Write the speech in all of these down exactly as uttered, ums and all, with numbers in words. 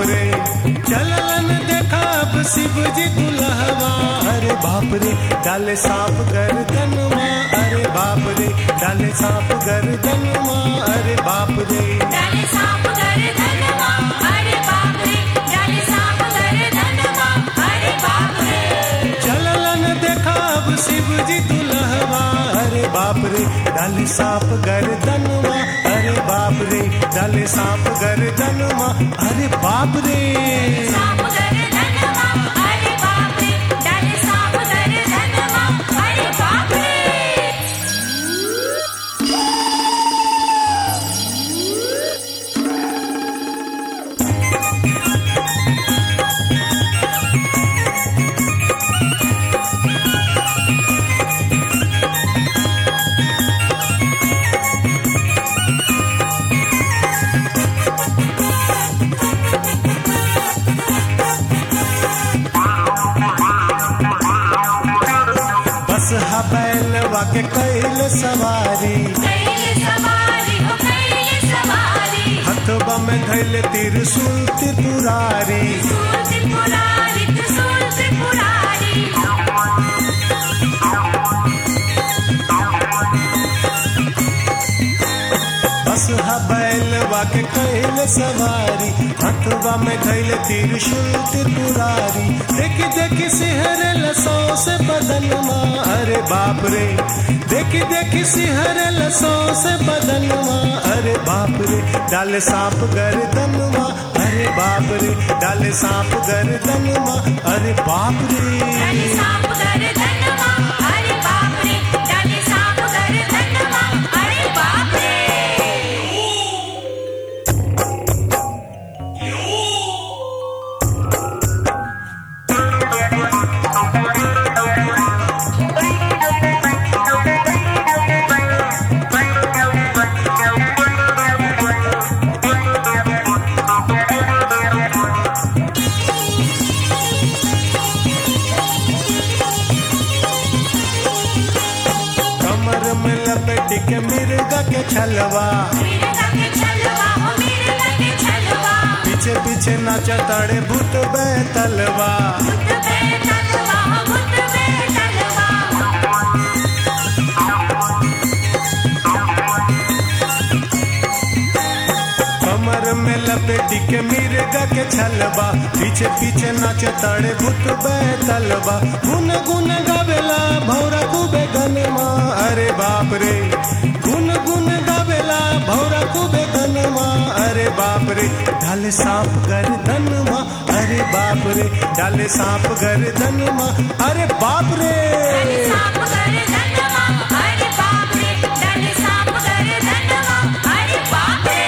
रे चलन देखा अब शिव जी दुल्हवा, अरे बाप रे डाले सांप गर्दनवा, अरे बाप रे डाले सांप गर्दनवा, अरे बाप रे डाले सांप गर्दनवा, अरे बाप रे डाले सांप गर्दनवा, अरे बाप रे चलन देखा अब शिव जी दुल्हवा, अरे बाप रे डाले सांप गर्दनवा, अरे बाप रे डाले सांप गर्दनवा, अरे बाप रे सांप गर्दनवा, अरे बाप रे डाले सांप गर्दनवा, अरे बाप रे बैलवा के कैल सवारी, कैल सवारी हो कैल सवारी, हथवा में धैल त्रिशूल त्रिपुरारी, त्रिशूल त्रिपुरारी, त्रिशूल त्रिपुरारी बस हा बैलवा के कैल सवारी, हथवा में धैल त्रिशूल त्रिपुरारी, देखी देखी सिहर लसों से बदनमा, अरे बाप रे देखी देखी सिहर लसों से बदनमा, अरे बाप रे डाले सांप गर्दनवा, अरे बाप रे डाले सांप गर्दनवा, अरे बाप रे डाले सांप गर्दनवा, अरे बाप रे डाले सांप गर्दनवा, अरे बाप रे के मिर्गा के छलवा, मिर्गा के छलवा हो मिर्गा के छलवा, पीछे पीछे नाचा ताड़े भूत बैतलवा, भूत बैतलवा हो भूत बैतलवा कमर में लपेटी के मिर्गा के छलवा, पीछे पीछे नाचा ताड़े भूत बैतलवा, गुन गुन गावेला भौरा कुबे गनमा, अरे बाप रे गुन गुन गावेला भौरा कुबे गनमा, अरे बाप रे डाले सांप गर्दनवा, अरे बाप रे डाले सांप गर्दनवा, अरे बाप रे डाले सांप गर्दनवा, अरे बाप रे डाले सांप गर्दनवा, अरे बाप रे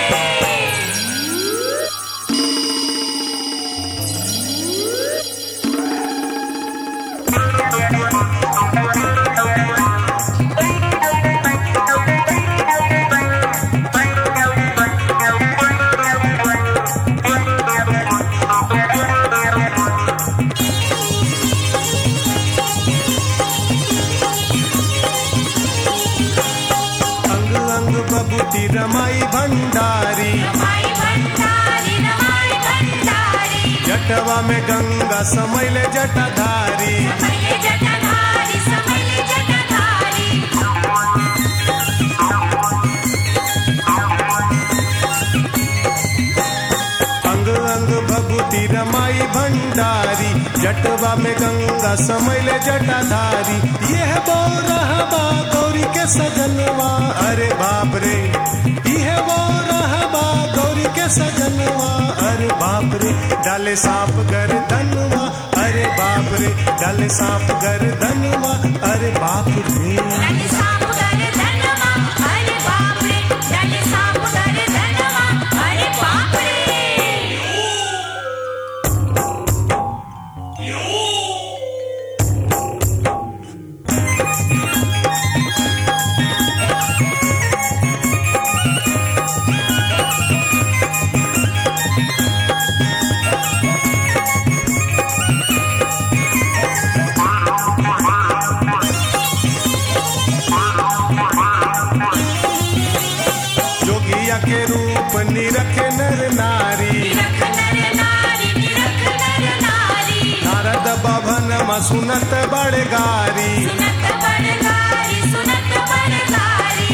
बबूती रमाई भंडारी, रमाई भंडारी, रमाई भंडारी जटवा में गंगा समैले जटाधारी, समैले जटाधारी, समैले जटाधारी अंग अंग भभूति रमाई भंडारी, जटवा में गंगा समैले जटाधारी, यह बौरहबा गौरी के सजनवा, अरे बाप रे यह बौरहबा गौरी के सजनवा, अरे बाप रे डाले सांप गर्दनवा, अरे बाप रे डाले सांप गर्दनवा, अरे बाप रे डाले सांप गर्दनवा, अरे बाप रे डाले सांप गर्दनवा, अरे बाप रे सुनत बड़े गारी सुनत बड़गारी सुनत बड़गारी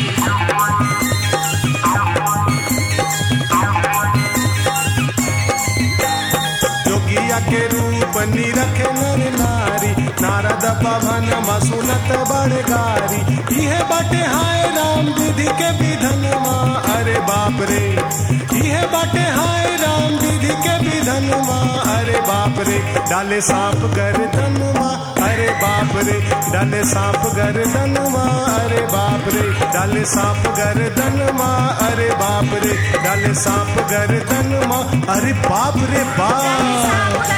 जोगिया के रूप निरखे नर नारी नारद पवन सुनत बड़े गारी इहे बाटे हाय राम विधि के विधन माँ अरे बाप रे इहे बाटे हाय राम विधि के विधन माँ अरे बाप रे डाले सांप गर्दन माँ अरे बाप रे डाले सांप गर्दन माँ अरे बाप रे डाले सांप गर्दन माँ अरे बाप रे डाले सांप गर्दन माँ अरे बाप रे बाप